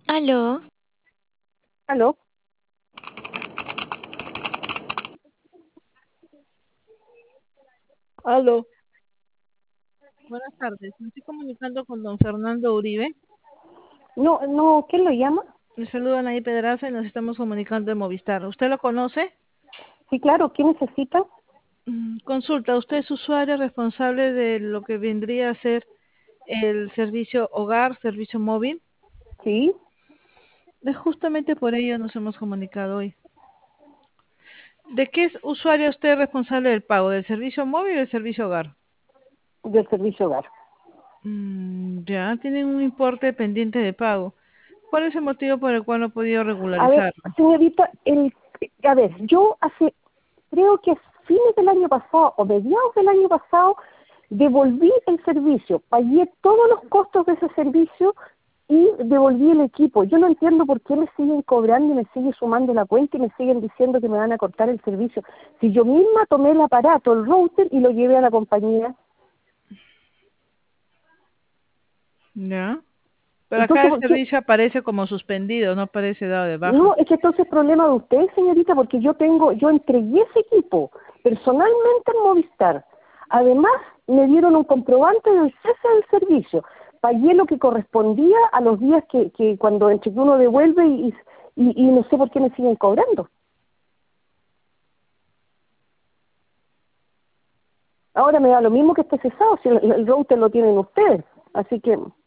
Aló, ¿Aló? Aló, buenas tardes. Me estoy comunicando con don Fernando Uribe. No, no, ¿quién lo llama? Le saluda Anaí Pedraza y nos estamos comunicando de Movistar. ¿Usted lo conoce? Sí, claro, ¿quién necesita? Consulta, ¿usted es usuario responsable de lo que vendría a ser el servicio hogar, servicio móvil? Sí, Justamente por ello nos hemos comunicado hoy. ¿De qué es usuario usted responsable del pago? ¿Del servicio móvil o del servicio hogar? del servicio hogar. Ya, tienen un importe pendiente de pago. ¿Cuál es el motivo por el cual no ha podido A ver, regularizarlo? señorita, a ver, yo creo que a fines del año pasado o mediados del año pasado, devolví el servicio, pagué todos los costos de ese servicio y devolví el equipo. Yo no entiendo por qué me siguen cobrando y me siguen sumando la cuenta y me siguen diciendo que me van a cortar el servicio. Si yo misma tomé el aparato, el router, y lo llevé a la compañía. Ya. Pero acá Entonces, el ¿por qué? servicio aparece como suspendido, no aparece dado de baja. No, es que entonces es problema de usted, señorita, porque yo entregué ese equipo personalmente en Movistar. Además, me dieron un comprobante del cese del servicio. Pagué lo que correspondía a los días que cuando entre que uno devuelve y no sé por qué me siguen cobrando. Ahora me da lo mismo que esté cesado, si el router lo tienen ustedes. Así que